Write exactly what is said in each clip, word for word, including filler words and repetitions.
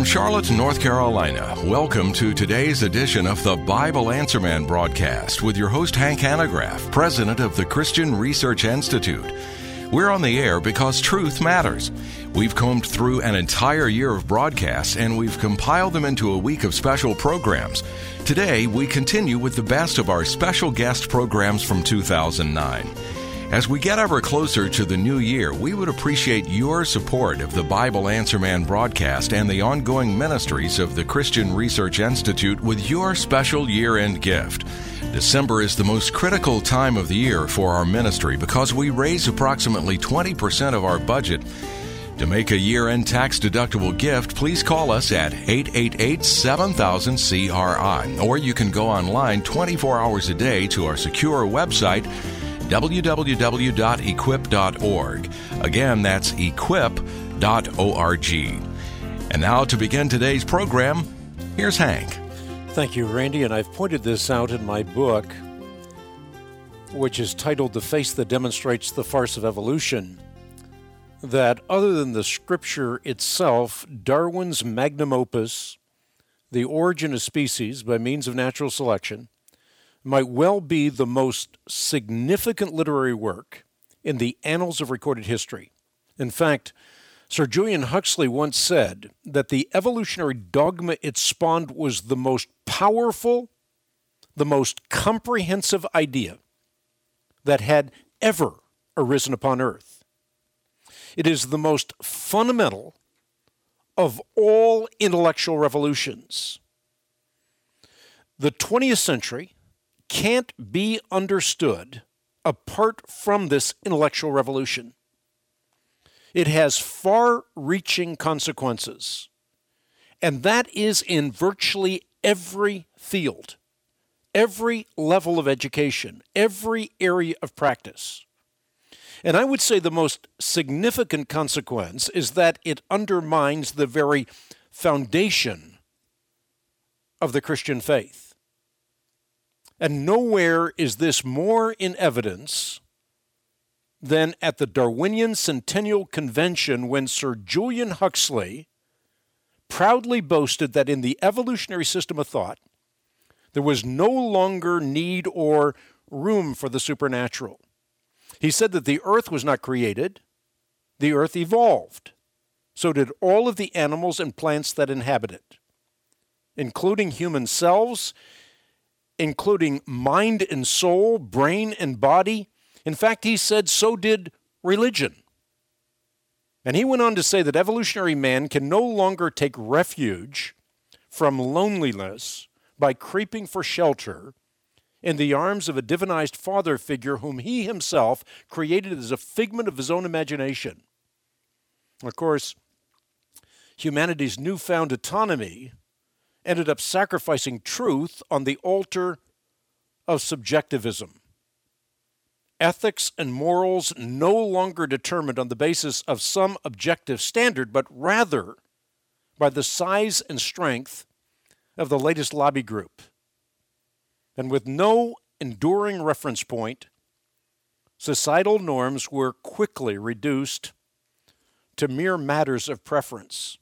From Charlotte, North Carolina, welcome to today's edition of the Bible Answer Man broadcast with your host Hank Hanegraaff, president of the Christian Research Institute. We're on the air because truth matters. We've combed through an entire year of broadcasts and we've compiled them into a week of special programs. Today, we continue with the best of our special guest programs from two thousand nine. As we get ever closer to the new year, we would appreciate your support of the Bible Answer Man broadcast and the ongoing ministries of the Christian Research Institute with your special year-end gift. December is the most critical time of the year for our ministry because we raise approximately twenty percent of our budget. To make a year-end tax-deductible gift, please call us at eight eight eight, seven thousand, C R I, or you can go online twenty-four hours a day to our secure website, w w w dot equip dot org. Again, that's equip dot org. And now to begin today's program, here's Hank. Thank you, Randy, and I've pointed this out in my book, which is titled The Face That Demonstrates the Farce of Evolution, that other than the scripture itself, Darwin's magnum opus, The Origin of Species by Means of Natural Selection, might well be the most significant literary work in the annals of recorded history. In fact, Sir Julian Huxley once said that the evolutionary dogma it spawned was the most powerful, the most comprehensive idea that had ever arisen upon earth. It is the most fundamental of all intellectual revolutions. The twentieth century can't be understood apart from this intellectual revolution. It has far-reaching consequences, and that is in virtually every field, every level of education, every area of practice. And I would say the most significant consequence is that it undermines the very foundation of the Christian faith. And nowhere is this more in evidence than at the Darwinian Centennial Convention when Sir Julian Huxley proudly boasted that in the evolutionary system of thought, there was no longer need or room for the supernatural. He said that the earth was not created, the earth evolved. So did all of the animals and plants that inhabit it, including human selves, including mind and soul, brain and body. In fact, he said so did religion. And he went on to say that evolutionary man can no longer take refuge from loneliness by creeping for shelter in the arms of a divinized father figure whom he himself created as a figment of his own imagination. Of course, humanity's newfound autonomy ended up sacrificing truth on the altar of subjectivism. Ethics and morals no longer determined on the basis of some objective standard, but rather by the size and strength of the latest lobby group. And with no enduring reference point, societal norms were quickly reduced to mere matters of preference.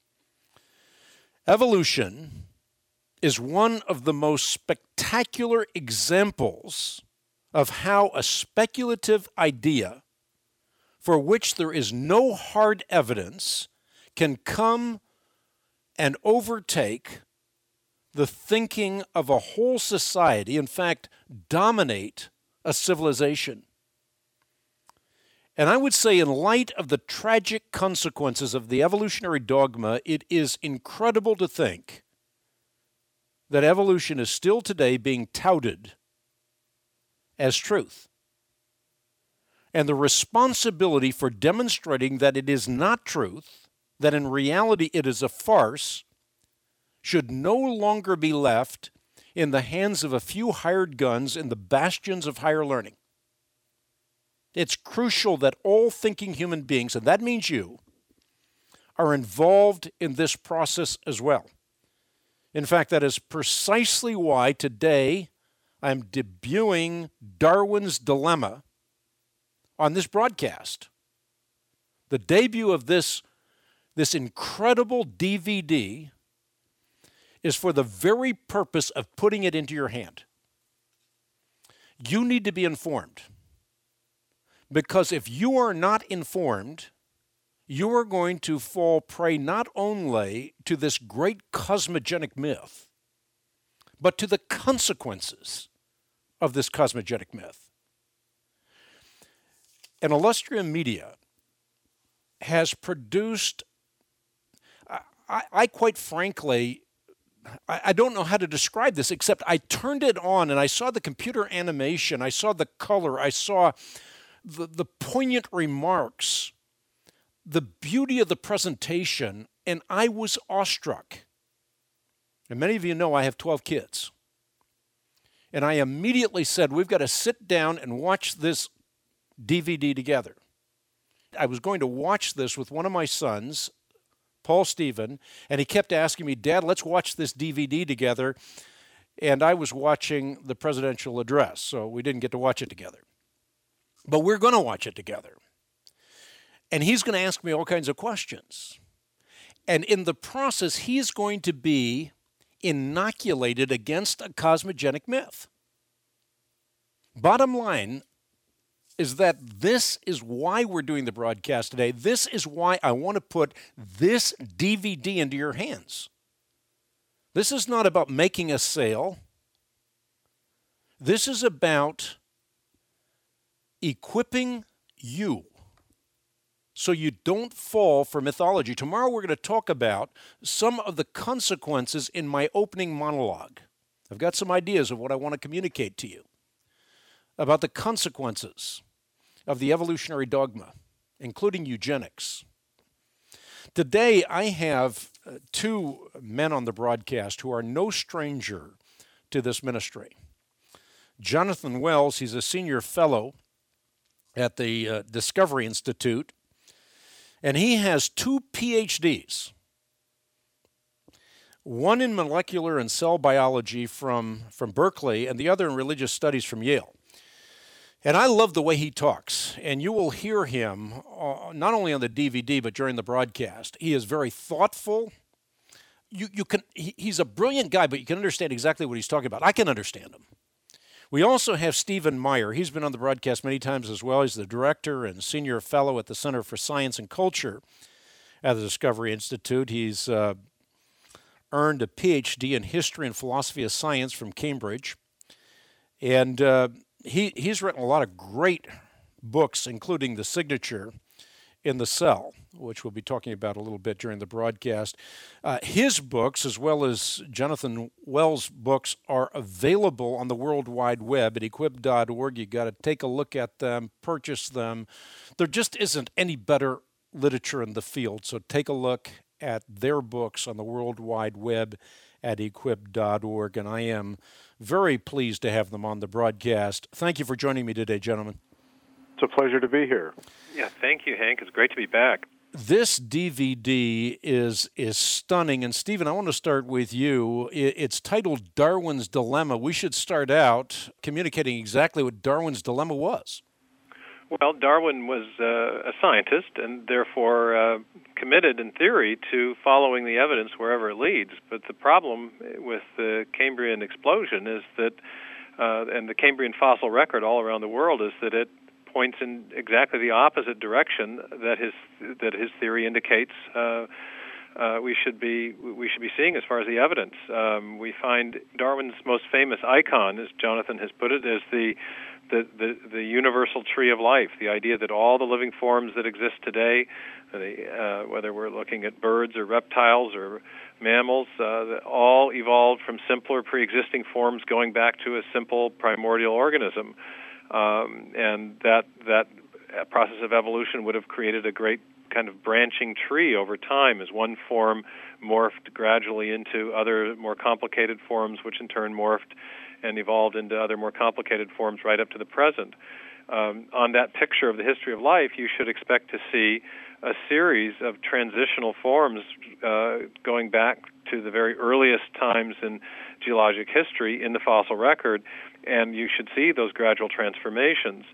Evolution is one of the most spectacular examples of how a speculative idea for which there is no hard evidence can come and overtake the thinking of a whole society, in fact, dominate a civilization. And I would say in light of the tragic consequences of the evolutionary dogma, it is incredible to think that evolution is still today being touted as truth. And the responsibility for demonstrating that it is not truth, that in reality it is a farce, should no longer be left in the hands of a few hired guns in the bastions of higher learning. It's crucial that all thinking human beings, and that means you, are involved in this process as well. In fact, that is precisely why today I'm debuting Darwin's Dilemma on this broadcast. The debut of this this incredible D V D is for the very purpose of putting it into your hand. You need to be informed. Because if you are not informed, you are going to fall prey not only to this great cosmogenic myth, but to the consequences of this cosmogenic myth. And Illustrium Media has produced, I, I, I quite frankly, I, I don't know how to describe this, except I turned it on and I saw the computer animation, I saw the color, I saw the, the poignant remarks, the beauty of the presentation, and I was awestruck. And many of you know I have twelve kids. And I immediately said, we've got to sit down and watch this D V D together. I was going to watch this with one of my sons, Paul Stephen, and he kept asking me, Dad, let's watch this D V D together. And I was watching the presidential address, so we didn't get to watch it together. But we're going to watch it together. And he's going to ask me all kinds of questions. And in the process, he's going to be inoculated against a cosmogenic myth. Bottom line is that this is why we're doing the broadcast today. This is why I want to put this D V D into your hands. This is not about making a sale. This is about equipping you so you don't fall for mythology. Tomorrow we're going to talk about some of the consequences in my opening monologue. I've got some ideas of what I want to communicate to you about the consequences of the evolutionary dogma, including eugenics. Today I have two men on the broadcast who are no stranger to this ministry. Jonathan Wells, he's a senior fellow at the uh, Discovery Institute, and he has two P H Ds, one in molecular and cell biology from, from Berkeley and the other in religious studies from Yale. And I love the way he talks, and you will hear him uh, not only on the D V D but during the broadcast. He is very thoughtful. You, you can, he, he's a brilliant guy, but you can understand exactly what he's talking about. I can understand him. We also have Stephen Meyer. He's been on the broadcast many times as well. He's the director and senior fellow at the Center for Science and Culture at the Discovery Institute. He's uh, earned a P H D in history and philosophy of science from Cambridge. And uh, he, he's written a lot of great books, including The Signature in the Cell, which we'll be talking about a little bit during the broadcast. Uh, his books, as well as Jonathan Wells' books, are available on the World Wide Web at equip dot org. You've got to take a look at them, purchase them. There just isn't any better literature in the field, so take a look at their books on the World Wide Web at equip dot org, and I am very pleased to have them on the broadcast. Thank you for joining me today, gentlemen. It's a pleasure to be here. Yeah, thank you, Hank. It's great to be back. This D V D is is stunning. And Stephen, I want to start with you. It's titled Darwin's Dilemma. We should start out communicating exactly what Darwin's Dilemma was. Well, Darwin was uh, a scientist and therefore uh, committed in theory to following the evidence wherever it leads. But the problem with the Cambrian explosion is that, uh, and the Cambrian fossil record all around the world, is that it points in exactly the opposite direction that his that his theory indicates uh, uh, we should be we should be seeing as far as the evidence. Um, we find Darwin's most famous icon, as Jonathan has put it, is the the, the the universal tree of life. The idea that all the living forms that exist today, uh, whether we're looking at birds or reptiles or mammals, uh, that all evolved from simpler pre-existing forms going back to a simple primordial organism. Um, and that that process of evolution would have created a great kind of branching tree over time as one form morphed gradually into other more complicated forms, which in turn morphed and evolved into other more complicated forms right up to the present. Um, on that picture of the history of life, you should expect to see a series of transitional forms uh, going back to the very earliest times in geologic history in the fossil record, and you should see those gradual transformations.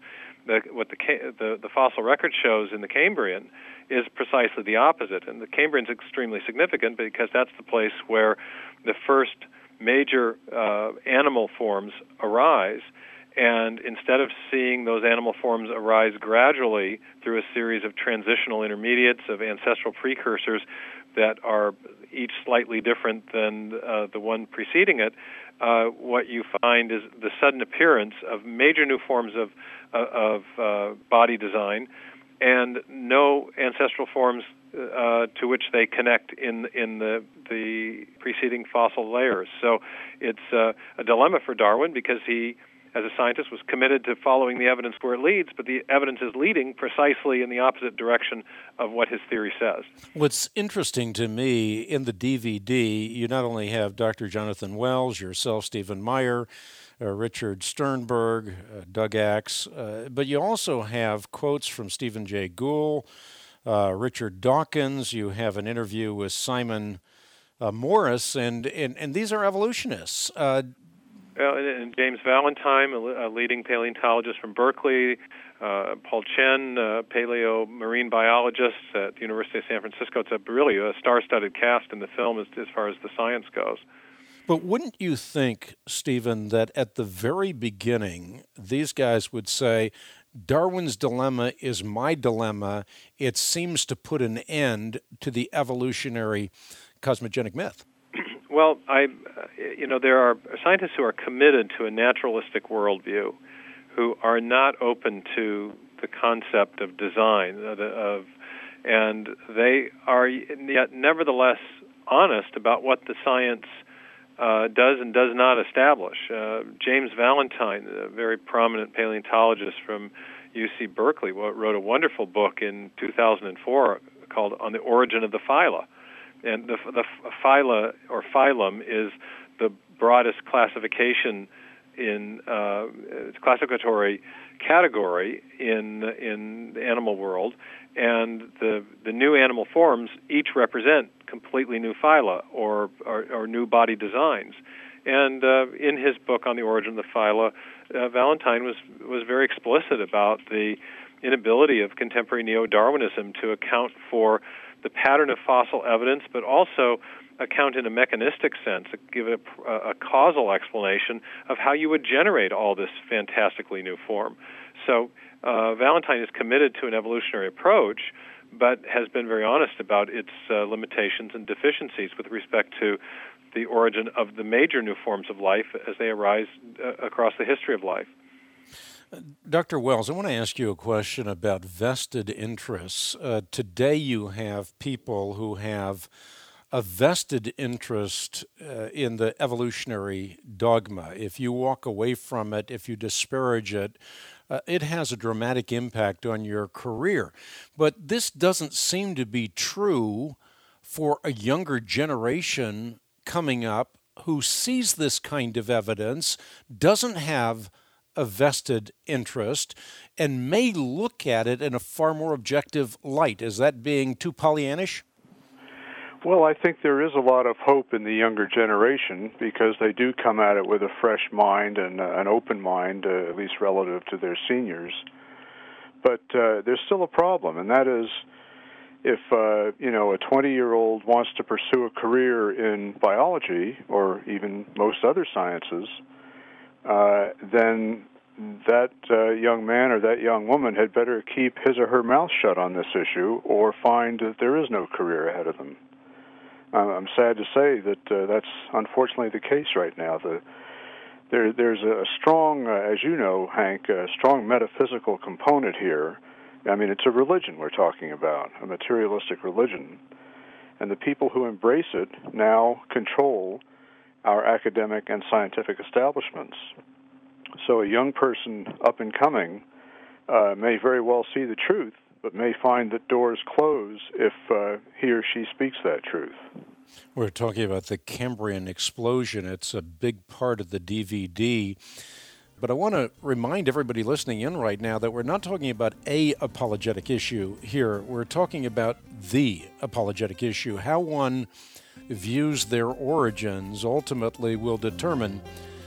the, what the, the the fossil record shows in the Cambrian is precisely the opposite. And the Cambrian is extremely significant because that's the place where the first major uh, animal forms arise. And instead of seeing those animal forms arise gradually through a series of transitional intermediates of ancestral precursors that are each slightly different than uh, the one preceding it, uh, what you find is the sudden appearance of major new forms of, uh, of uh, body design and no ancestral forms uh, to which they connect in in the the preceding fossil layers. So it's uh, a dilemma for Darwin because he, as a scientist, was committed to following the evidence where it leads, but the evidence is leading precisely in the opposite direction of what his theory says. What's interesting to me, in the D V D, you not only have Doctor Jonathan Wells, yourself, Stephen Meyer, uh, Richard Sternberg, uh, Doug Axe, uh, but you also have quotes from Stephen Jay Gould, uh, Richard Dawkins. You have an interview with Simon uh, Morris, and, and, and these are evolutionists. Uh, Well, and James Valentine, a leading paleontologist from Berkeley, uh, Paul Chen, uh, paleo marine biologist at the University of San Francisco. It's a really a star-studded cast in the film as, as far as the science goes. But wouldn't you think, Stephen, that at the very beginning, these guys would say, Darwin's dilemma is my dilemma. It seems to put an end to the evolutionary cosmogenic myth. Well, I, you know, there are scientists who are committed to a naturalistic worldview, who are not open to the concept of design, of, and they are yet nevertheless honest about what the science uh, does and does not establish. Uh, James Valentine, a very prominent paleontologist from U C Berkeley, wrote a wonderful book in two thousand four called "On the Origin of the Phyla." And the, the phyla or phylum is the broadest classification in uh, classificatory category in in the animal world, and the the new animal forms each represent completely new phyla or or, or new body designs. And uh, in his book On the Origin of the Phyla, uh, Valentine was was very explicit about the inability of contemporary neo-Darwinism to account for the pattern of fossil evidence, but also account in a mechanistic sense, give it a, a causal explanation of how you would generate all this fantastically new form. So uh, Valentine is committed to an evolutionary approach, but has been very honest about its uh, limitations and deficiencies with respect to the origin of the major new forms of life as they arise uh, across the history of life. Doctor Wells, I want to ask you a question about vested interests. Uh, today you have people who have a vested interest uh, in the evolutionary dogma. If you walk away from it, if you disparage it, uh, it has a dramatic impact on your career. But this doesn't seem to be true for a younger generation coming up who sees this kind of evidence, doesn't have a vested interest, and may look at it in a far more objective light. Is that being too Pollyannish? Well, I think there is a lot of hope in the younger generation because they do come at it with a fresh mind and uh, an open mind, uh, at least relative to their seniors. But uh, there's still a problem, and that is if uh, you know a twenty-year-old wants to pursue a career in biology or even most other sciences, Uh, then that uh, young man or that young woman had better keep his or her mouth shut on this issue or find that there is no career ahead of them. Uh, I'm sad to say that uh, that's unfortunately the case right now. The, there, there's a strong, uh, as you know, Hank, a strong metaphysical component here. I mean, it's a religion we're talking about, a materialistic religion. And the people who embrace it now control our academic and scientific establishments. So a young person up and coming uh, may very well see the truth, but may find that doors close if uh, he or she speaks that truth. We're talking about the Cambrian explosion. It's a big part of the D V D. But I want to remind everybody listening in right now that we're not talking about a apologetic issue here. We're talking about the apologetic issue. How one views their origins ultimately will determine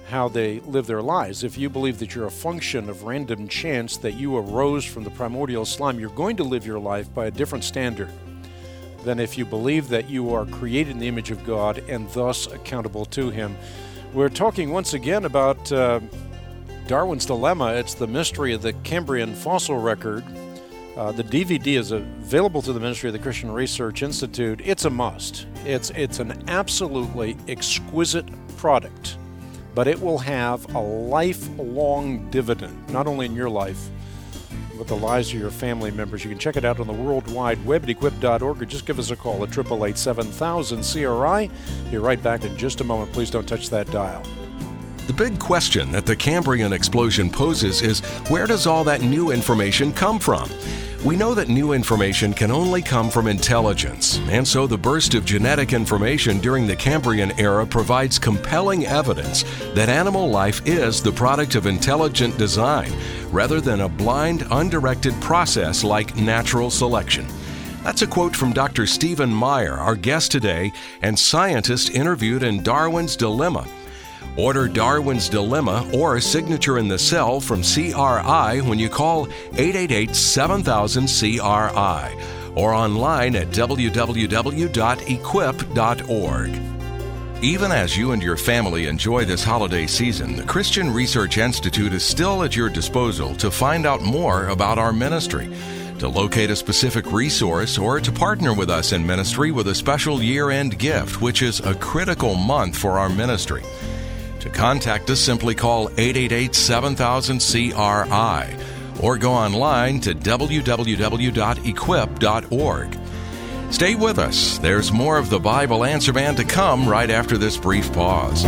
how they live their lives. If you believe that you're a function of random chance, that you arose from the primordial slime, you're going to live your life by a different standard than if you believe that you are created in the image of God and thus accountable to Him. We're talking once again about uh, Darwin's Dilemma. It's the mystery of the Cambrian fossil record. Uh, the D V D is available through the Ministry of the Christian Research Institute. It's a must. It's it's an absolutely exquisite product, but it will have a lifelong dividend, not only in your life, but the lives of your family members. You can check it out on the World Wide Web at equip dot org, or just give us a call at eight eight eight, seven thousand C R I. Be right back in just a moment. Please don't touch that dial. The big question that the Cambrian explosion poses is, where does all that new information come from? We know that new information can only come from intelligence, and so the burst of genetic information during the Cambrian era provides compelling evidence that animal life is the product of intelligent design, rather than a blind, undirected process like natural selection. That's a quote from Doctor Stephen Meyer, our guest today, and scientist interviewed in Darwin's Dilemma. Order Darwin's Dilemma or Signature in the Cell from C R I when you call eight eight eight, seven thousand, C R I or online at w w w dot equip dot org. Even as you and your family enjoy this holiday season, the Christian Research Institute is still at your disposal to find out more about our ministry, to locate a specific resource, or to partner with us in ministry with a special year-end gift, which is a critical month for our ministry. To contact us, simply call eight eight eight, seven thousand, C R I or go online to w w w dot equip dot org. Stay with us. There's more of the Bible Answer Man to come right after this brief pause.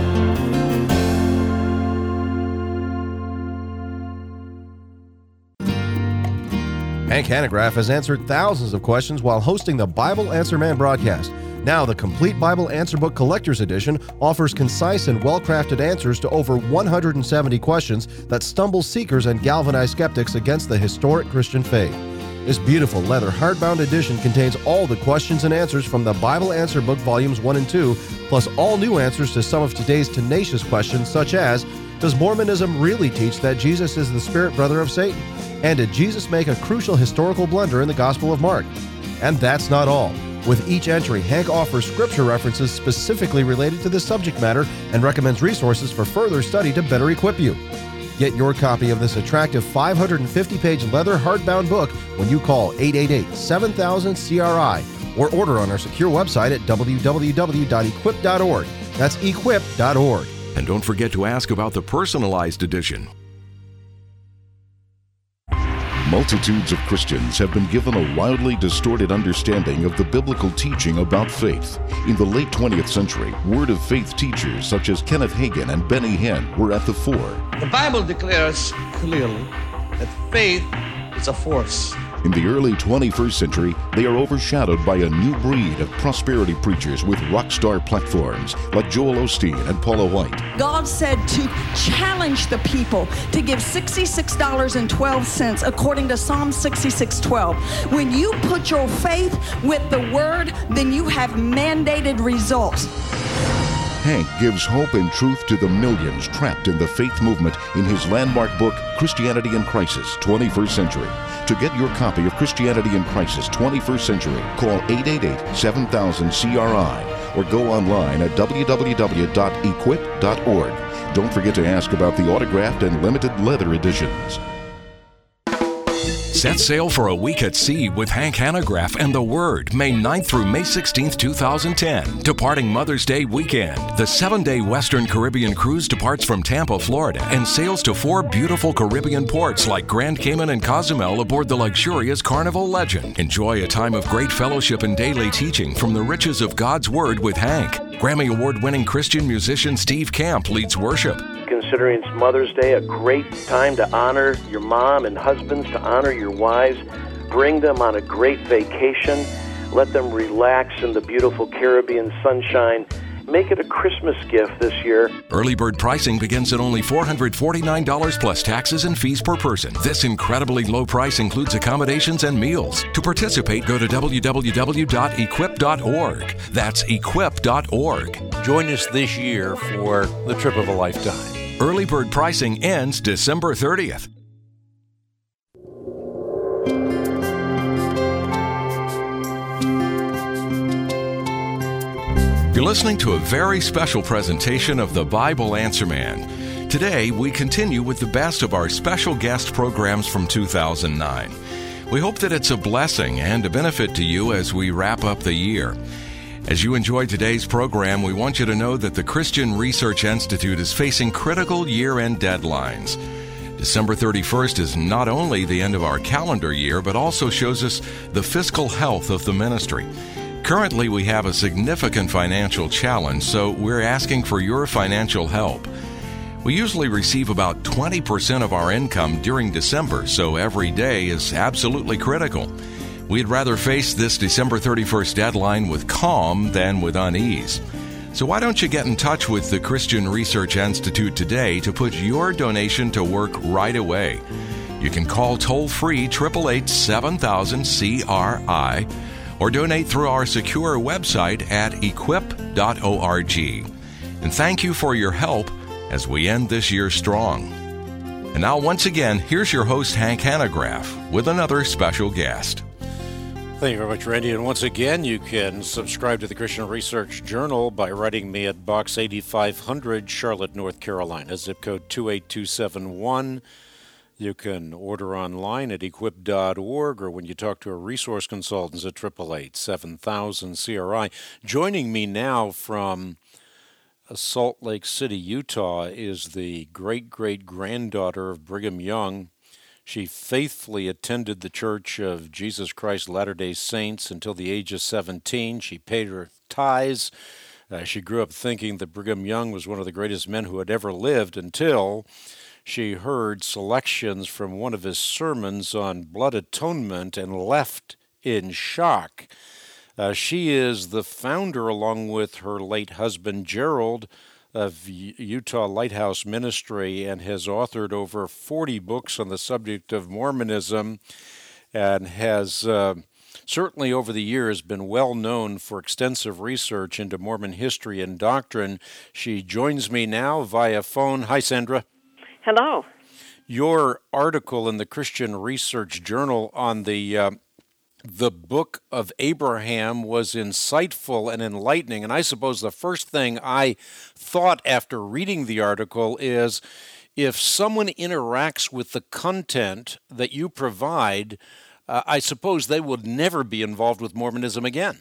Hank Hanegraaff has answered thousands of questions while hosting the Bible Answer Man broadcast. Now, the Complete Bible Answer Book Collector's Edition offers concise and well-crafted answers to over one hundred seventy questions that stumble seekers and galvanize skeptics against the historic Christian faith. This beautiful leather hardbound edition contains all the questions and answers from the Bible Answer Book Volumes one and two, plus all new answers to some of today's tenacious questions, such as, does Mormonism really teach that Jesus is the spirit brother of Satan? And did Jesus make a crucial historical blunder in the Gospel of Mark? And that's not all. With each entry, Hank offers scripture references specifically related to this subject matter and recommends resources for further study to better equip you. Get your copy of this attractive five hundred fifty page leather hardbound book when you call eight eight eight, seven thousand, C R I or order on our secure website at w w w dot equip dot org. That's equip dot org. And don't forget to ask about the personalized edition. Multitudes of Christians have been given a wildly distorted understanding of the biblical teaching about faith. In the late twentieth century, Word of Faith teachers such as Kenneth Hagin and Benny Hinn were at the fore. The Bible declares clearly that faith is a force. In the early twenty-first century, they are overshadowed by a new breed of prosperity preachers with rock star platforms like Joel Osteen and Paula White. God said to challenge the people to give sixty-six dollars and twelve cents according to Psalm sixty-six twelve. When you put your faith with the Word, then you have mandated results. Hank gives hope and truth to the millions trapped in the faith movement in his landmark book, Christianity in Crisis, twenty-first century. To get your copy of Christianity in Crisis, twenty-first century, call eight eight eight, seven thousand, C R I or go online at w w w dot equip dot org. Don't forget to ask about the autographed and limited leather editions. Set sail for a week at sea with Hank Hanegraaff and the Word, May ninth through May sixteenth, two thousand ten. Departing Mother's Day weekend, the seven-day Western Caribbean cruise departs from Tampa, Florida, and sails to four beautiful Caribbean ports like Grand Cayman and Cozumel aboard the luxurious Carnival Legend. Enjoy a time of great fellowship and daily teaching from the riches of God's Word with Hank. Grammy Award-winning Christian musician Steve Camp leads worship. Considering it's Mother's Day, a great time to honor your mom, and husbands to honor your wives. Bring them on a great vacation. Let them relax in the beautiful Caribbean sunshine. Make it a Christmas gift this year. Early bird pricing begins at only four hundred forty-nine dollars plus taxes and fees per person. This incredibly low price includes accommodations and meals. To participate, go to w w w dot equip dot org. That's equip dot org. Join us this year for the trip of a lifetime. Early bird pricing ends December thirtieth. You're listening to a very special presentation of the Bible Answer Man. Today, we continue with the best of our special guest programs from two thousand nine. We hope that it's a blessing and a benefit to you as we wrap up the year. As you enjoy today's program, we want you to know that the Christian Research Institute is facing critical year-end deadlines. December thirty-first is not only the end of our calendar year, but also shows us the fiscal health of the ministry. Currently, we have a significant financial challenge, so we're asking for your financial help. We usually receive about twenty percent of our income during December, so every day is absolutely critical. We'd rather face this December thirty-first deadline with calm than with unease. So why don't you get in touch with the Christian Research Institute today to put your donation to work right away? You can call toll-free eight eight eight, seven thousand, C R I or donate through our secure website at equip dot org. And thank you for your help as we end this year strong. And now, once again, here's your host, Hank Hanegraaff, with another special guest. Thank you very much, Randy. And once again, you can subscribe to the Christian Research Journal by writing me at Box eighty-five hundred, Charlotte, North Carolina, zip code two eight two seven one. You can order online at equip dot org, or when you talk to a resource consultant at eight eight eight, seven thousand, C R I. Joining me now from Salt Lake City, Utah, is the great-great-granddaughter of Brigham Young. She faithfully attended the Church of Jesus Christ Latter-day Saints until the age of seventeen. She paid her tithes. Uh, she grew up thinking that Brigham Young was one of the greatest men who had ever lived until she heard selections from one of his sermons on blood atonement and left in shock. Uh, she is the founder, along with her late husband Gerald, of U- Utah Lighthouse Ministry, and has authored over forty books on the subject of Mormonism, and has uh, certainly over the years been well known for extensive research into Mormon history and doctrine. She joins me now via phone. Hi, Sandra. Hello. Your article in the Christian Research Journal on the uh, the Book of Abraham was insightful and enlightening, and I suppose the first thing I thought after reading the article is, if someone interacts with the content that you provide, uh, I suppose they would never be involved with Mormonism again.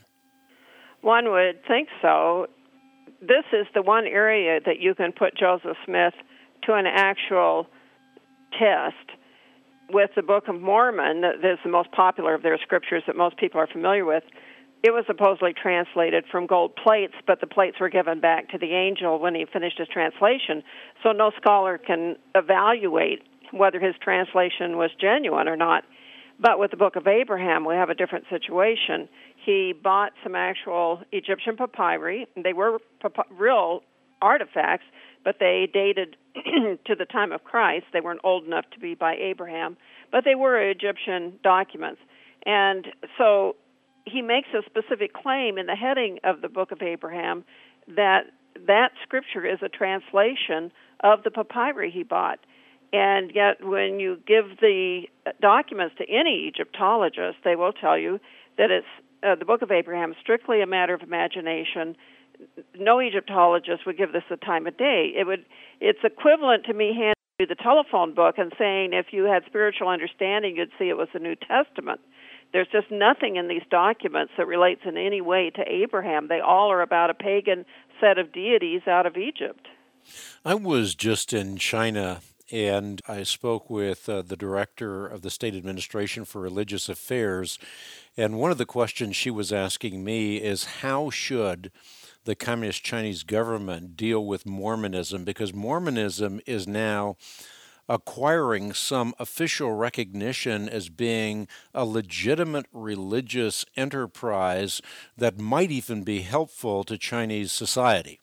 One would think so. This is the one area that you can put Joseph Smith to an actual test. With the Book of Mormon, that is the most popular of their scriptures that most people are familiar with, it was supposedly translated from gold plates, but the plates were given back to the angel when he finished his translation, so no scholar can evaluate whether his translation was genuine or not. But with the Book of Abraham, we have a different situation. He bought some actual Egyptian papyri. They were pap- real artifacts, but they dated to the time of Christ. They weren't old enough to be by Abraham, but they were Egyptian documents. And so he makes a specific claim in the heading of the Book of Abraham that that scripture is a translation of the papyri he bought. And yet when you give the documents to any Egyptologist, they will tell you that it's uh, the Book of Abraham is strictly a matter of imagination. No Egyptologist would give this the time of day. It would. It's equivalent to me handing you the telephone book and saying if you had spiritual understanding, you'd see it was the New Testament. There's just nothing in these documents that relates in any way to Abraham. They all are about a pagan set of deities out of Egypt. I was just in China, and I spoke with uh, the director of the State Administration for Religious Affairs, and one of the questions she was asking me is, how should the Communist Chinese government deal with Mormonism? Because Mormonism is now acquiring some official recognition as being a legitimate religious enterprise that might even be helpful to Chinese society.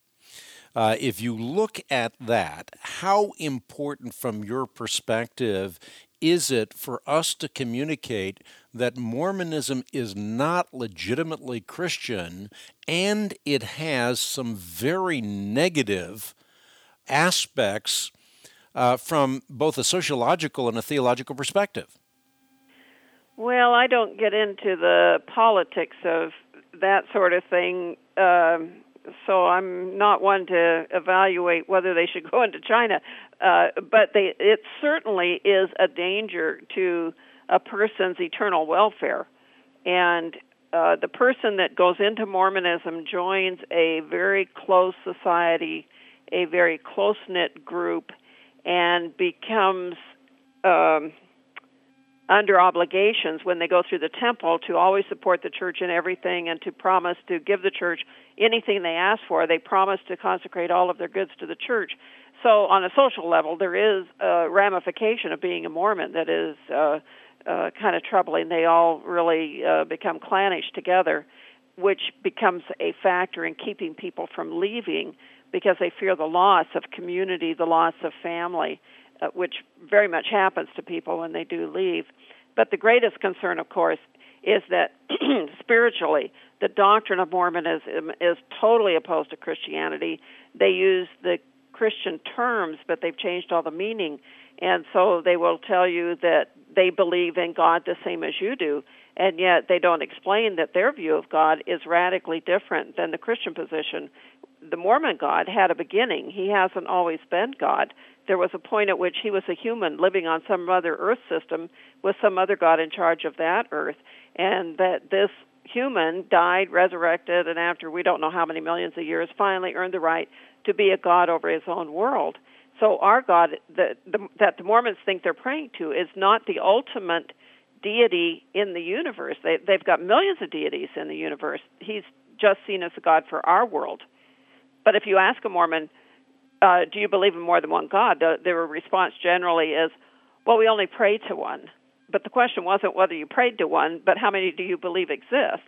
Uh, if you look at that, how important from your perspective is it for us to communicate that Mormonism is not legitimately Christian, and it has some very negative aspects uh, from both a sociological and a theological perspective. Well, I don't get into the politics of that sort of thing, um, so I'm not one to evaluate whether they should go into China. Uh, but they, it certainly is a danger to a person's eternal welfare. And uh, the person that goes into Mormonism joins a very close society, a very close-knit group, and becomes um, under obligations when they go through the temple to always support the church in everything and to promise to give the church anything they ask for. They promise to consecrate all of their goods to the church. So on a social level, there is a ramification of being a Mormon that is uh, uh, kind of troubling. They all really uh, become clannish together, which becomes a factor in keeping people from leaving because they fear the loss of community, the loss of family, uh, which very much happens to people when they do leave. But the greatest concern, of course, is that spiritually, the doctrine of Mormonism is totally opposed to Christianity. They use the Christian terms, but they've changed all the meaning. And so they will tell you that they believe in God the same as you do, and yet they don't explain that their view of God is radically different than the Christian position. The Mormon God had a beginning. He hasn't always been God. There was a point at which he was a human living on some other earth system with some other God in charge of that earth, and that this human died, resurrected, and after we don't know how many millions of years, finally earned the right to be a God over his own world. So our God that the, that the Mormons think they're praying to is not the ultimate deity in the universe. They, they've got millions of deities in the universe. He's just seen as a God for our world. But if you ask a Mormon, uh, do you believe in more than one God, the, their response generally is, well, we only pray to one. But the question wasn't whether you prayed to one, but how many do you believe exist?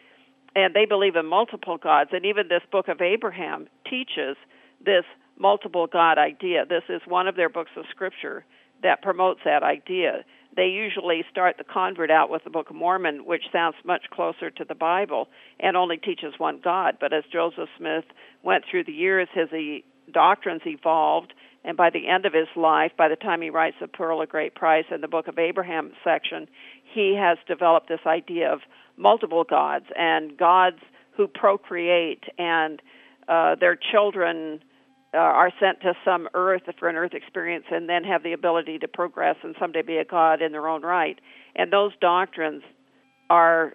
And they believe in multiple gods. And even this book of Abraham teaches this multiple God idea. This is one of their books of Scripture that promotes that idea. They usually start the convert out with the Book of Mormon, which sounds much closer to the Bible and only teaches one God. But as Joseph Smith went through the years, his e- doctrines evolved, and by the end of his life, by the time he writes The Pearl of Great Price in the Book of Abraham section, he has developed this idea of multiple gods and gods who procreate, and uh, their children uh, are sent to some earth for an earth experience and then have the ability to progress and someday be a god in their own right. And those doctrines are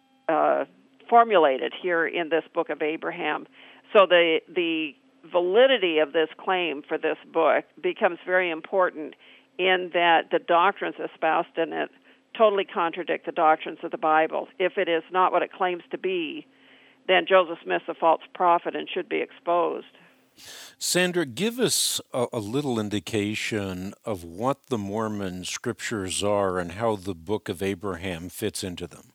uh, formulated here in this Book of Abraham. So the the validity of this claim for this book becomes very important in that the doctrines espoused in it totally contradict the doctrines of the Bible. If it is not what it claims to be, then Joseph Smith's a false prophet and should be exposed. Sandra, give us a, a little indication of what the Mormon scriptures are and how the Book of Abraham fits into them.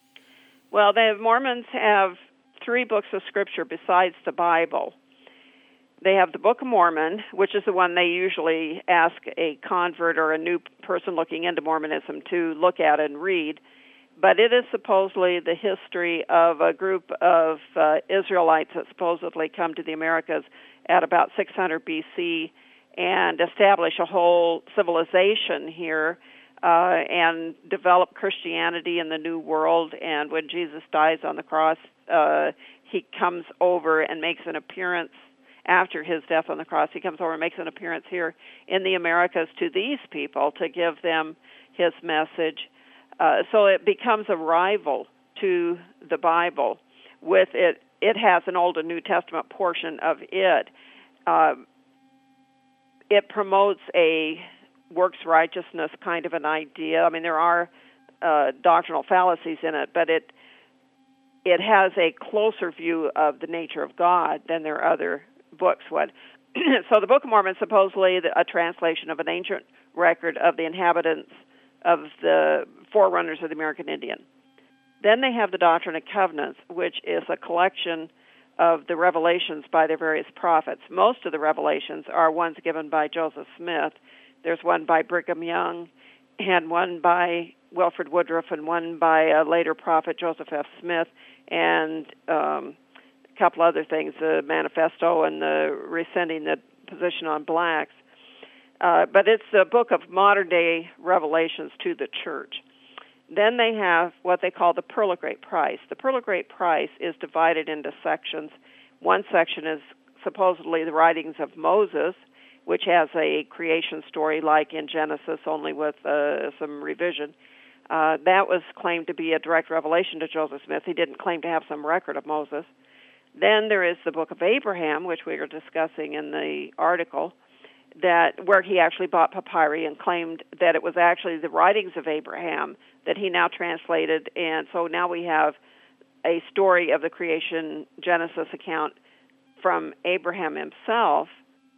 Well, the Mormons have three books of scripture besides the Bible. They have the Book of Mormon, which is the one they usually ask a convert or a new person looking into Mormonism to look at and read. But it is supposedly the history of a group of uh, Israelites that supposedly come to the Americas at about six hundred B C and establish a whole civilization here uh, and develop Christianity in the New World. And when Jesus dies on the cross, uh, he comes over and makes an appearance. After his death on the cross, he comes over and makes an appearance here in the Americas to these people to give them his message. Uh, so it becomes a rival to the Bible. With it, it has an Old and New Testament portion of it. Uh, it promotes a works righteousness kind of an idea. I mean, there are uh, doctrinal fallacies in it, but it it has a closer view of the nature of God than their other books would. So the Book of Mormon is supposedly a translation of an ancient record of the inhabitants of the forerunners of the American Indian. Then they have the Doctrine and Covenants, which is a collection of the revelations by their various prophets. Most of the revelations are ones given by Joseph Smith. There's one by Brigham Young and one by Wilford Woodruff and one by a later prophet, Joseph F. Smith, and um, a couple other things, the manifesto and the rescinding the position on blacks. Uh, but it's a book of modern-day revelations to the church. Then they have what they call the Pearl of Great Price. The Pearl of Great Price is divided into sections. One section is supposedly the writings of Moses, which has a creation story like in Genesis, only with uh, some revision. Uh, that was claimed to be a direct revelation to Joseph Smith. He didn't claim to have some record of Moses. Then there is the book of Abraham, which we were discussing in the article, that where he actually bought papyri and claimed that it was actually the writings of Abraham that he now translated. And so now we have a story of the creation Genesis account from Abraham himself,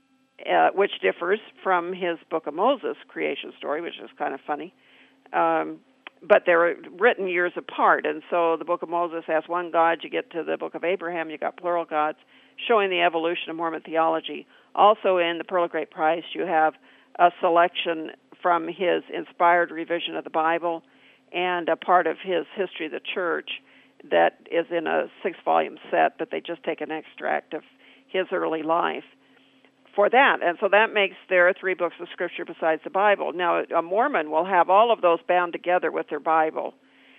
uh, which differs from his Book of Moses creation story, which is kind of funny. Um, but they're written years apart. And so the Book of Moses has one God. You get to the Book of Abraham, you got plural gods, showing the evolution of Mormon theology. Also in the Pearl of Great Price, you have a selection from his inspired revision of the Bible and a part of his History of the Church that is in a six-volume set, but they just take an extract of his early life for that. And so that makes there three books of Scripture besides the Bible. Now, a Mormon will have all of those bound together with their Bible.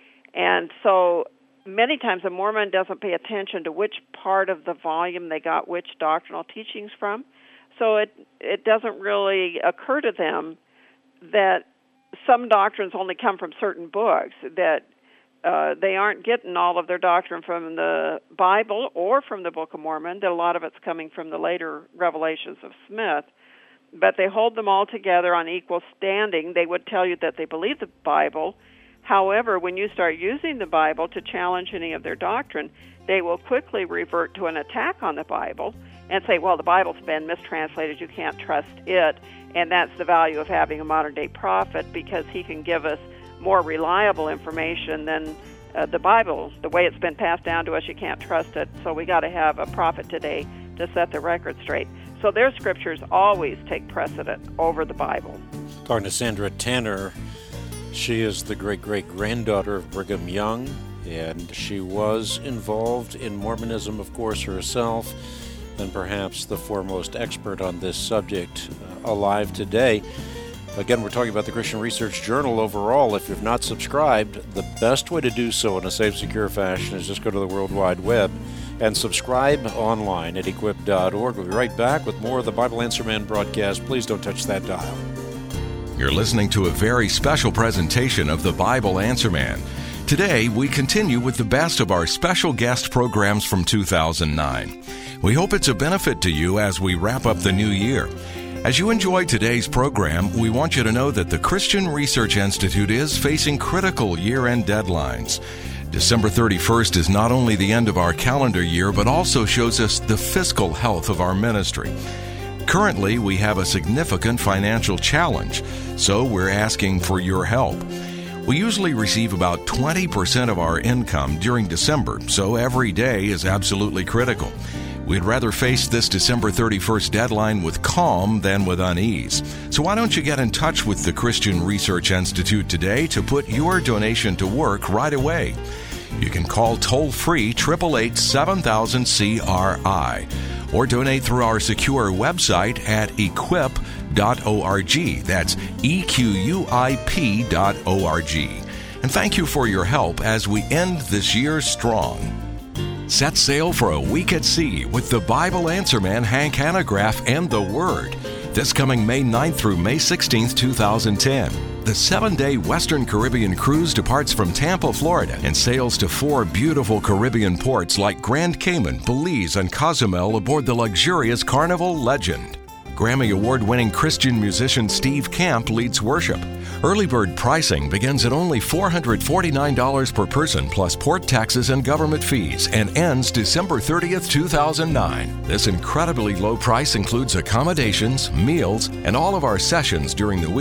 And so many times a Mormon doesn't pay attention to which part of the volume they got which doctrinal teachings from. So it it doesn't really occur to them that some doctrines only come from certain books, that uh, they aren't getting all of their doctrine from the Bible or from the Book of Mormon, that a lot of it's coming from the later revelations of Smith. But they hold them all together on equal standing. They would tell you that they believe the Bible. However, when you start using the Bible to challenge any of their doctrine, they will quickly revert to an attack on the Bible and say, well, the Bible's been mistranslated, you can't trust it, and that's the value of having a modern-day prophet, because he can give us more reliable information than uh, the Bible. The way it's been passed down to us, you can't trust it, so we got to have a prophet today to set the record straight. So their scriptures always take precedent over the Bible. Talking to Sandra Tanner, she is the great-great-granddaughter of Brigham Young, and she was involved in Mormonism, of course, herself, and perhaps the foremost expert on this subject uh, alive today. Again, we're talking about the Christian Research Journal overall. If you've not subscribed, the best way to do so in a safe, secure fashion is just go to the World Wide Web and subscribe online at equip dot org. We'll be right back with more of the Bible Answer Man broadcast. Please don't touch that dial. You're listening to a very special presentation of the Bible Answer Man. Today, we continue with the best of our special guest programs from two thousand nine. We hope it's a benefit to you as we wrap up the new year. As you enjoy today's program, we want you to know that the Christian Research Institute is facing critical year-end deadlines. December thirty-first is not only the end of our calendar year, but also shows us the fiscal health of our ministry. Currently, we have a significant financial challenge, so we're asking for your help. We usually receive about twenty percent of our income during December, so every day is absolutely critical. We'd rather face this December thirty-first deadline with calm than with unease. So why don't you get in touch with the Christian Research Institute today to put your donation to work right away? You can call toll-free eight eight eight, seven thousand C R I or donate through our secure website at equip dot org. That's E Q U I P dot O R G. And thank you for your help as we end this year strong. Set sail for a week at sea with the Bible Answer Man, Hank Hanegraaff, and the Word. This coming May ninth through May sixteenth, two thousand ten. The seven-day Western Caribbean cruise departs from Tampa, Florida, and sails to four beautiful Caribbean ports like Grand Cayman, Belize, and Cozumel aboard the luxurious Carnival Legend. Grammy Award-winning Christian musician Steve Camp leads worship. Early bird pricing begins at only four hundred forty-nine dollars per person plus port taxes and government fees and ends December thirtieth, two thousand nine. This incredibly low price includes accommodations, meals, and all of our sessions during the week.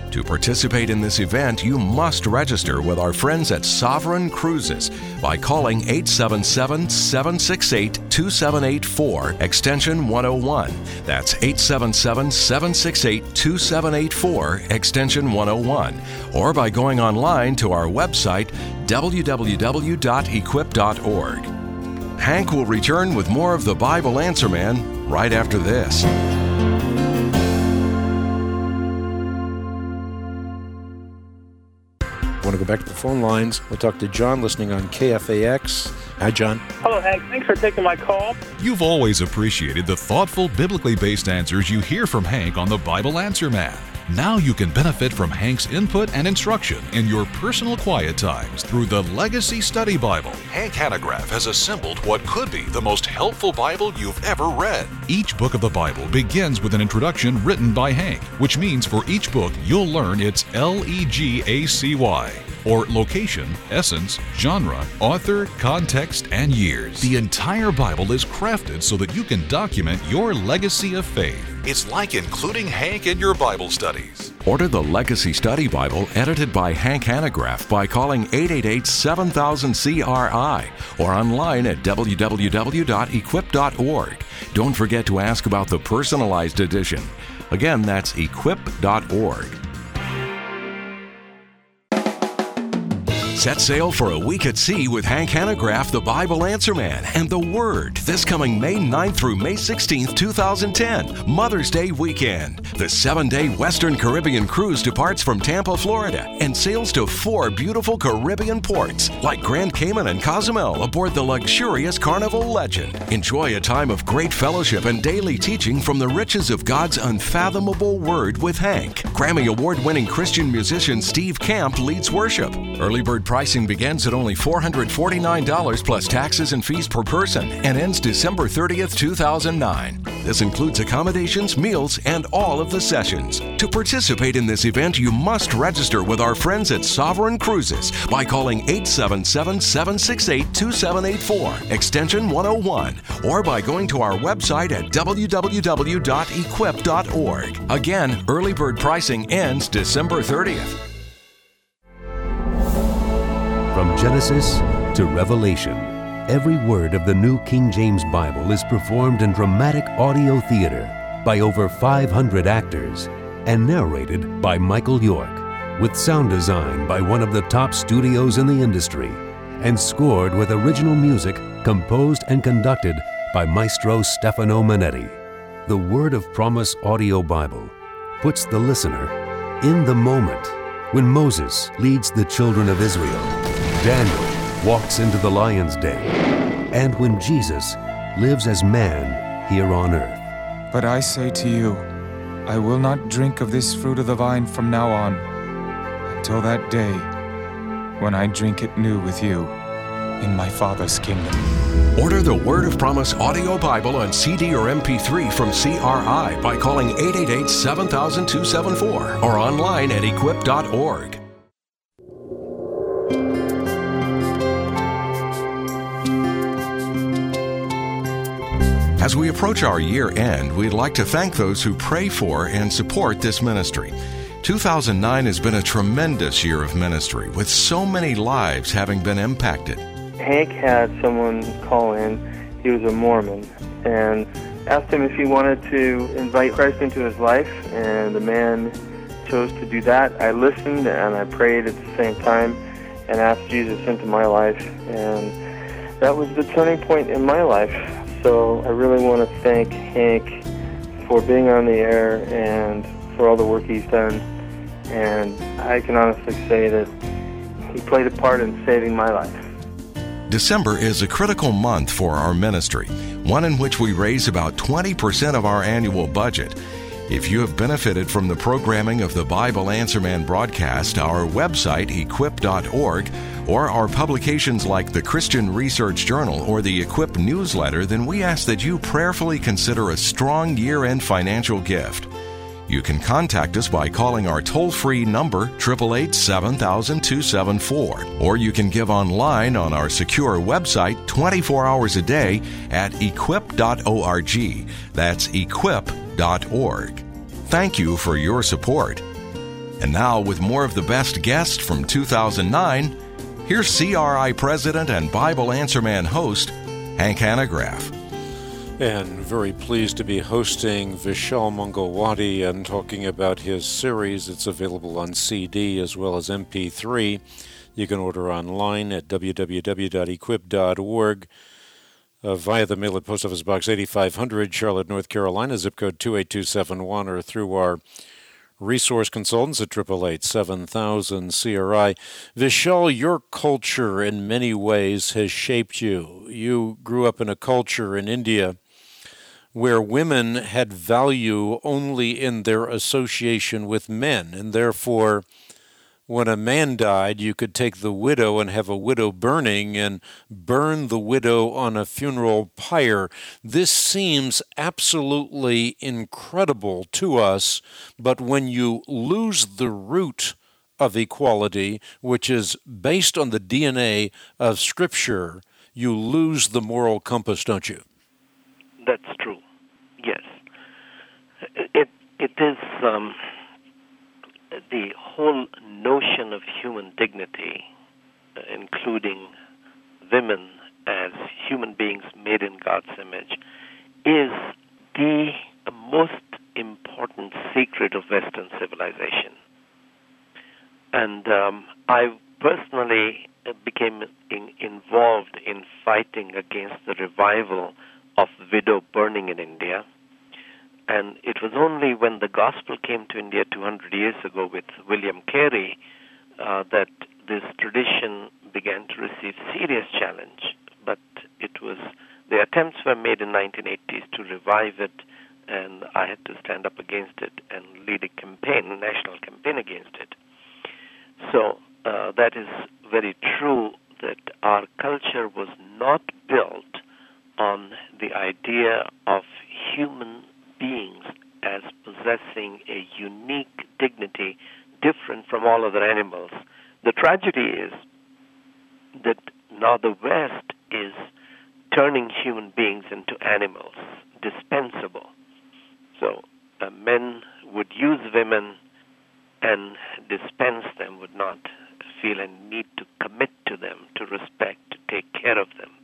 To participate in this event, you must register with our friends at Sovereign Cruises by calling eight seven seven, seven six eight, two seven eight four, extension one oh one. That's eight seven seven, seven six eight, two seven eight four, extension one oh one. Or by going online to our website, w w w dot equip dot org. Hank will return with more of the Bible Answer Man right after this. I want to go back to the phone lines. We'll talk to John listening on K F A X. Hi, John. Hello, Hank. Thanks for taking my call. You've always appreciated the thoughtful, biblically based answers you hear from Hank on the Bible Answer Man. Now you can benefit from Hank's input and instruction in your personal quiet times through the Legacy Study Bible. Hank Hanegraaff has assembled what could be the most helpful Bible you've ever read. Each book of the Bible begins with an introduction written by Hank, which means for each book you'll learn its L E G A C Y, or location, essence, genre, author, context, and years. The entire Bible is crafted so that you can document your legacy of faith. It's like including Hank in your Bible studies. Order the Legacy Study Bible edited by Hank Hanegraaff by calling eight eight eight, seven thousand, C R I or online at w w w dot equip dot org. Don't forget to ask about the personalized edition. Again, that's equip dot org. Set sail for a week at sea with Hank Hanegraaff, the Bible Answer Man, and the Word this coming May ninth through May sixteenth, two thousand ten, Mother's Day weekend. The seven-day Western Caribbean cruise departs from Tampa, Florida, and sails to four beautiful Caribbean ports like Grand Cayman and Cozumel aboard the luxurious Carnival Legend. Enjoy a time of great fellowship and daily teaching from the riches of God's unfathomable Word with Hank. Grammy Award-winning Christian musician Steve Camp leads worship. Early bird pricing begins at only four hundred forty-nine dollars plus taxes and fees per person and ends December thirtieth, two thousand nine. This includes accommodations, meals, and all of the sessions. To participate in this event, you must register with our friends at Sovereign Cruises by calling eight seven seven, seven six eight, two seven eight four, extension one oh one, or by going to our website at w w w dot equip dot org. Again, early bird pricing ends December thirtieth. From Genesis to Revelation, every word of the New King James Bible is performed in dramatic audio theater by over five hundred actors and narrated by Michael York, with sound design by one of the top studios in the industry, and scored with original music composed and conducted by Maestro Stefano Manetti. The Word of Promise audio Bible puts the listener in the moment when Moses leads the children of Israel, Daniel walks into the lion's den, and when Jesus lives as man here on earth. But I say to you, I will not drink of this fruit of the vine from now on, until that day when I drink it new with you in my Father's kingdom. Order the Word of Promise audio Bible on C D or M P three from C R I by calling eight eight eight, seven thousand, two seven four or online at equip dot org. As we approach our year end, we'd like to thank those who pray for and support this ministry. two thousand nine has been a tremendous year of ministry, with so many lives having been impacted. Hank had someone call in. He was a Mormon, and asked him if he wanted to invite Christ into his life, and the man chose to do that. I listened and I prayed at the same time and asked Jesus into my life, and that was the turning point in my life. So I really want to thank Hank for being on the air and for all the work he's done, and I can honestly say that he played a part in saving my life. December is a critical month for our ministry, one in which we raise about twenty percent of our annual budget. If you have benefited from the programming of the Bible Answer Man broadcast, our website, equip dot org, or our publications like the Christian Research Journal or the Equip newsletter, then we ask that you prayerfully consider a strong year-end financial gift. You can contact us by calling our toll-free number, eight eight eight, seven thousand, two seven four, or you can give online on our secure website twenty-four hours a day at equip dot org. That's equip dot org. Thank you for your support. And now, with more of the best guests from two thousand nine, here's C R I President and Bible Answer Man host, Hank Hanegraaff. And very pleased to be hosting Vishal Mangalwadi and talking about his series. It's available on C D as well as M P three. You can order online at w w w dot equip dot org. Uh, via the mail at Post Office Box eighty-five hundred, Charlotte, North Carolina, zip code two eight two seven one, or through our resource consultants at eight eight eight, seven thousand C R I. Vishal, your culture in many ways has shaped you. You grew up in a culture in India where women had value only in their association with men, and therefore when a man died, you could take the widow and have a widow burning and burn the widow on a funeral pyre. This seems absolutely incredible to us, but when you lose the root of equality, which is based on the D N A of Scripture, you lose the moral compass, don't you? That's true, yes. It, it is... Um The whole notion of human dignity, uh, including women as human beings made in God's image, is the most important secret of Western civilization. And um, I personally became in, involved in fighting against the revival of widow burning in India. And it was only when the gospel came to India two hundred years ago with William Carey uh, that this tradition began to receive serious challenge. But it was, the attempts were made in nineteen eighties to revive it, and I had to stand up against it and lead a campaign, a national campaign against it. So uh, that is very true that our culture was not built on the idea of human beings as possessing a unique dignity different from all other animals. The tragedy is that now the West is turning human beings into animals, dispensable. So uh, men would use women and dispense them, would not feel a need to commit to them, to respect, to take care of them.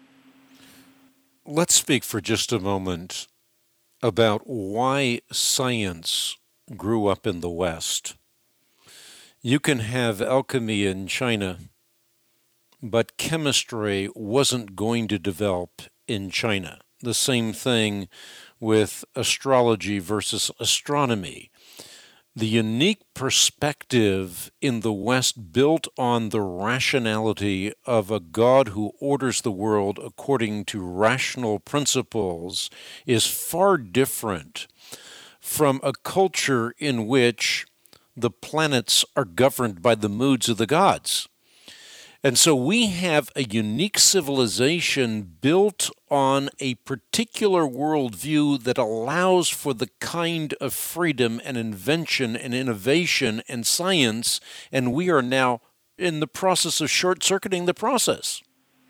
Let's speak for just a moment about why science grew up in the West. You can have alchemy in China, but chemistry wasn't going to develop in China. The same thing with astrology versus astronomy. The unique perspective in the West built on the rationality of a God who orders the world according to rational principles is far different from a culture in which the planets are governed by the moods of the gods. And so we have a unique civilization built on a particular worldview that allows for the kind of freedom and invention and innovation and science, and we are now in the process of short-circuiting the process.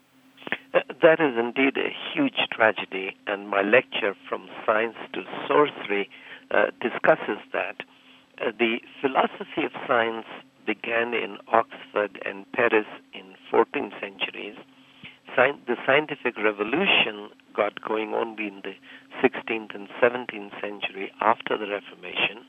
That is indeed a huge tragedy, and my lecture From Science to Sorcery uh, discusses that. Uh, the philosophy of science began in Oxford and Paris in fourteenth centuries. Sci- the scientific revolution got going only in the sixteenth and seventeenth century after the Reformation.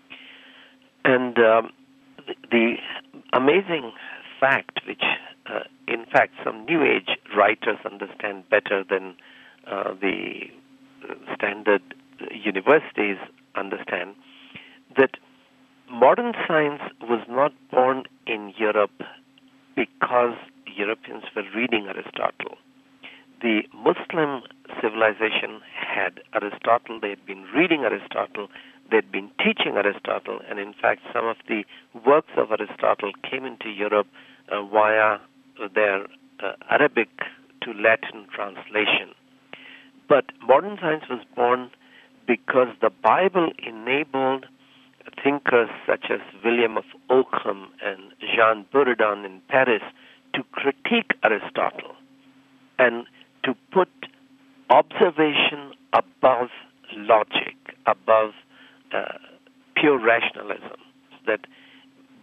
And um, the, the amazing fact, which uh, in fact some New Age writers understand better than uh, the standard universities understand, that modern science was not born in Europe because Europeans were reading Aristotle. The Muslim civilization had Aristotle, they had been reading Aristotle, they had been teaching Aristotle, and in fact some of the works of Aristotle came into Europe uh, via their uh, Arabic to Latin translation. But modern science was born because the Bible enabled thinkers such as William of Ockham and Jean Buridan in Paris to critique Aristotle and to put observation above logic, above uh, pure rationalism. That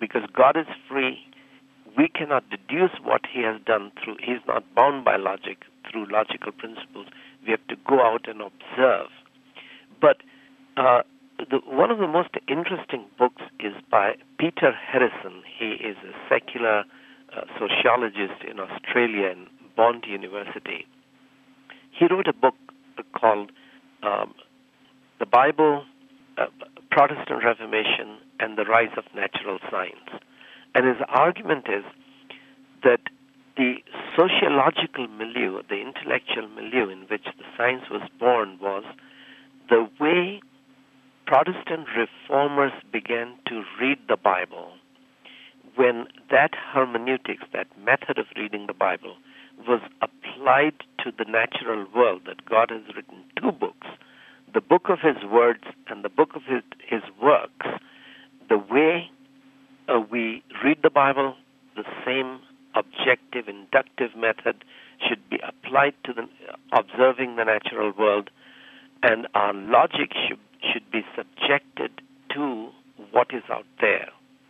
because God is free. We cannot deduce what he has done through, he's not bound by logic, through logical principles. We have to go out and observe. But uh, the, one of the most interesting books is by Peter Harrison. He is a secular uh, sociologist in Australia in Bond University. He wrote a book called um, The Bible, uh, Protestant Reformation, and the Rise of Natural Science. And his argument is that the sociological milieu, the intellectual milieu in which the science was born was the way Protestant reformers began to read the Bible when that hermeneutics, that method of reading the Bible, was applied to the natural world, that God has written two books, the book of his words and the book of his, his works. The way uh, we read the Bible, the same objective, inductive method should be applied to the observing the natural world, and our logic should, should be subjected to what is out there.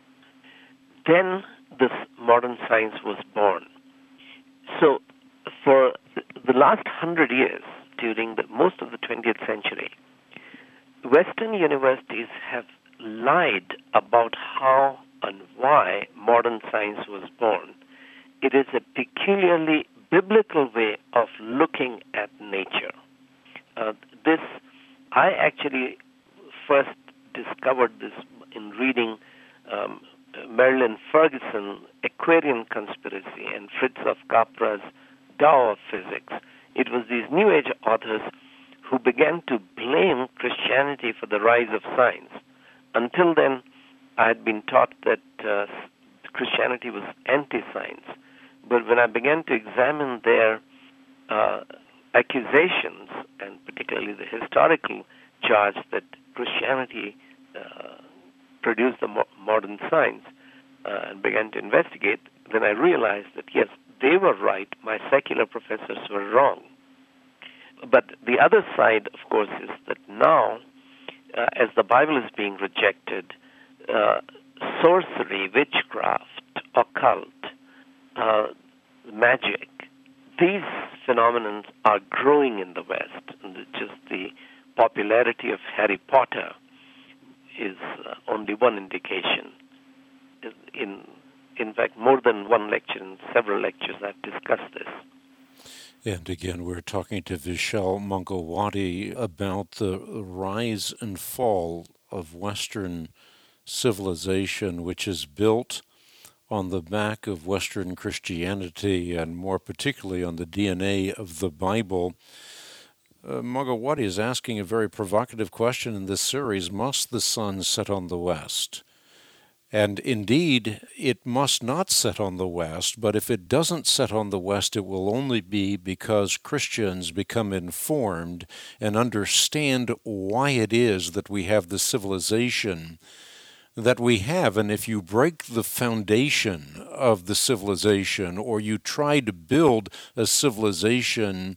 Then this modern science was born. So for the last hundred years, during the, most of the twentieth century, Western universities have lied about how and why modern science was born. It is a peculiarly biblical way of looking at nature. Uh, this, I actually first discovered this in reading um, Marilyn Ferguson, Aquarian Conspiracy, and Fritjof Capra's Tao of Physics. It was these New Age authors who began to blame Christianity for the rise of science. Until then, I had been taught that uh, Christianity was anti-science. But when I began to examine their uh, accusations, and particularly the historical charge that Christianity uh, produced the mo- modern science, uh, and began to investigate, then I realized that, yes, they were right, my secular professors were wrong. But the other side, of course, is that now, uh, as the Bible is being rejected, uh, sorcery, witchcraft, occult, uh, magic, these phenomena are growing in the West. And just the popularity of Harry Potter is uh, only one indication. In in fact, more than one lecture, in several lectures, I've discussed this. And again, we're talking to Vishal Mangalwadi about the rise and fall of Western civilization, which is built on the back of Western Christianity, and more particularly on the D N A of the Bible. Uh, Mangalwadi is asking a very provocative question in this series: must the sun set on the west? And indeed, it must not set on the west, but if it doesn't set on the west, it will only be because Christians become informed and understand why it is that we have the civilization that we have. And if you break the foundation of the civilization, or you try to build a civilization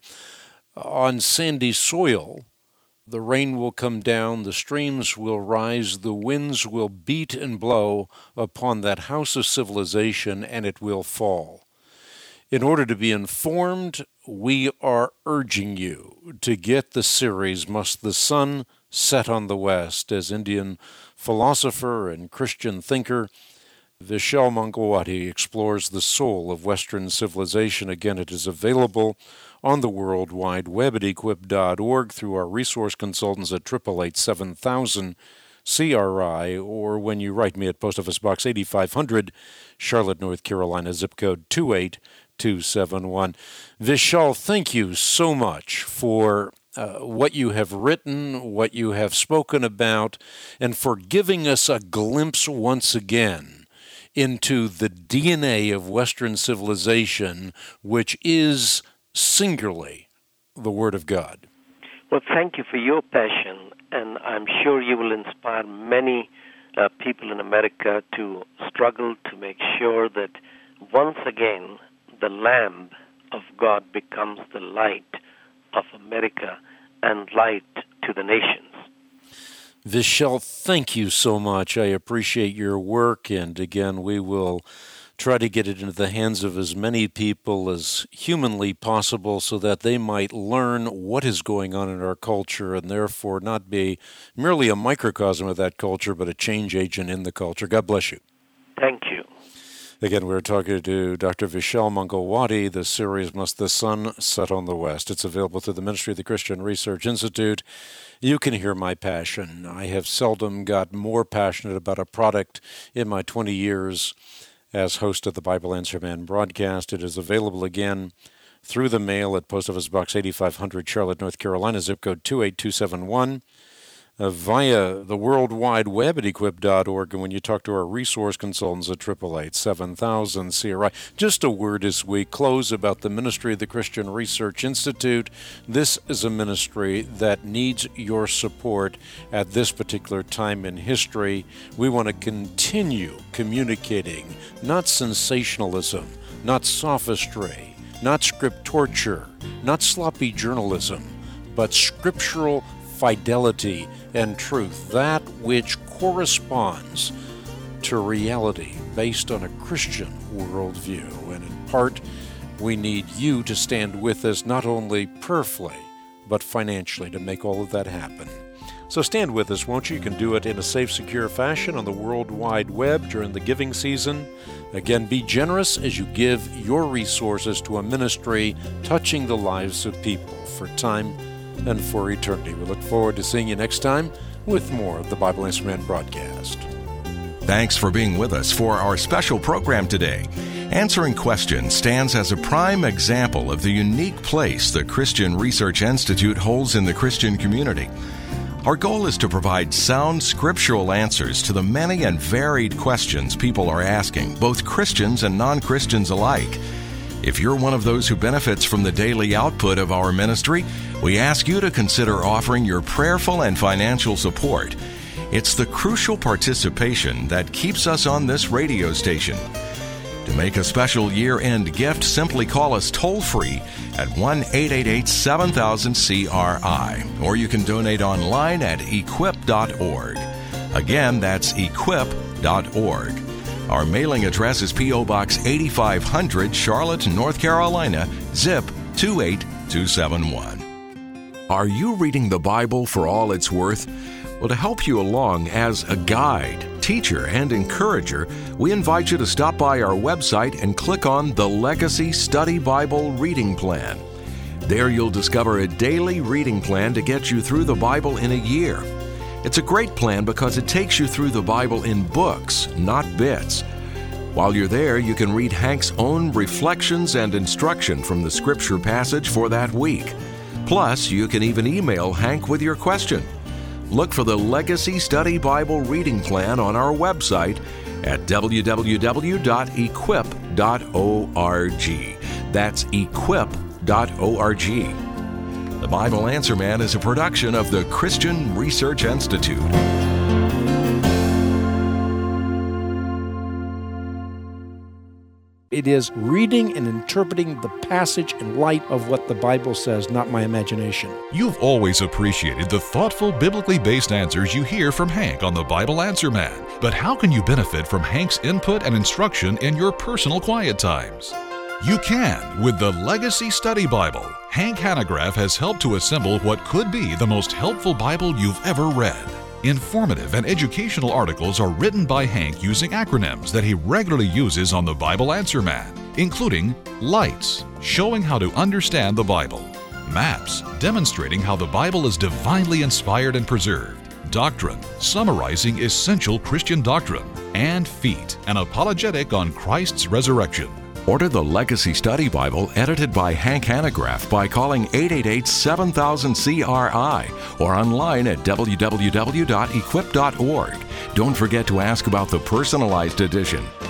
on sandy soil, the rain will come down, the streams will rise, the winds will beat and blow upon that house of civilization, and it will fall. In order to be informed, we are urging you to get the series, Must the Sun Set on the West, as Indian philosopher and Christian thinker Vishal Mangalwadi explores the soul of Western civilization. Again, it is available on the World Wide Web at equip dot org through our resource consultants at eight eight eight, seven thousand C R I, or when you write me at Post Office Box eighty-five hundred, Charlotte, North Carolina, zip code two eight two seven one. Vishal, thank you so much for uh, what you have written, what you have spoken about, and for giving us a glimpse once again into the D N A of Western civilization, which is singularly the Word of God. Well, thank you for your passion, and I'm sure you will inspire many uh, people in America to struggle to make sure that once again the Lamb of God becomes the light of America and light to the nations. Vishal, thank you so much. I appreciate your work, and again, we will try to get it into the hands of as many people as humanly possible so that they might learn what is going on in our culture and therefore not be merely a microcosm of that culture, but a change agent in the culture. God bless you. Thank you. Again, we're talking to Doctor Vishal Mangalwadi. The series, Must the Sun Set on the West? It's available through the Ministry of the Christian Research Institute. You can hear my passion. I have seldom got more passionate about a product in my twenty years as host of the Bible Answer Man broadcast. It is available again through the mail at Post Office Box eighty-five hundred, Charlotte, North Carolina, zip code two eight two seven one. Uh, via the World Wide Web at equip dot org, and when you talk to our resource consultants at eight eight eight, seven thousand, C R I. Just a word as we close about the Ministry of the Christian Research Institute. This is a ministry that needs your support at this particular time in history. We want to continue communicating, not sensationalism, not sophistry, not script torture, not sloppy journalism, but scriptural fidelity and truth, that which corresponds to reality based on a Christian worldview. And in part, we need you to stand with us, not only prayerfully, but financially, to make all of that happen. So stand with us, won't you? You can do it in a safe, secure fashion on the World Wide Web during the giving season. Again, be generous as you give your resources to a ministry touching the lives of people for time and for eternity. We look forward to seeing you next time with more of the Bible Answer Man broadcast. Thanks for being with us for our special program today. Answering Questions stands as a prime example of the unique place the Christian Research Institute holds in the Christian community. Our goal is to provide sound scriptural answers to the many and varied questions people are asking, both Christians and non-Christians alike. If you're one of those who benefits from the daily output of our ministry, we ask you to consider offering your prayerful and financial support. It's the crucial participation that keeps us on this radio station. To make a special year-end gift, simply call us toll-free at one eight eight eight, seven thousand, C R I, or you can donate online at equip dot org. Again, that's equip dot org. Our mailing address is P O. Box eighty-five hundred, Charlotte, North Carolina, zip two eight two seven one. Are you reading the Bible for all it's worth? Well, to help you along as a guide, teacher, and encourager, we invite you to stop by our website and click on the Legacy Study Bible Reading Plan. There you'll discover a daily reading plan to get you through the Bible in a year. It's a great plan because it takes you through the Bible in books, not bits. While you're there, you can read Hank's own reflections and instruction from the scripture passage for that week. Plus, you can even email Hank with your question. Look for the Legacy Study Bible Reading Plan on our website at w w w dot equip dot org. That's equip dot org. The Bible Answer Man is a production of the Christian Research Institute. It is reading and interpreting the passage in light of what the Bible says, not my imagination. You've always appreciated the thoughtful, biblically based answers you hear from Hank on the Bible Answer Man. But how can you benefit from Hank's input and instruction in your personal quiet times? You can with the Legacy Study Bible. Hank Hanegraaff has helped to assemble what could be the most helpful Bible you've ever read. Informative and educational articles are written by Hank using acronyms that he regularly uses on the Bible Answer Man, including LIGHTS, showing how to understand the Bible; MAPS, demonstrating how the Bible is divinely inspired and preserved; Doctrine, summarizing essential Christian doctrine; and FEET, an apologetic on Christ's resurrection. Order the Legacy Study Bible edited by Hank Hanegraaff by calling eight eight eight, seven thousand, C R I or online at w w w dot equip dot org. Don't forget to ask about the personalized edition.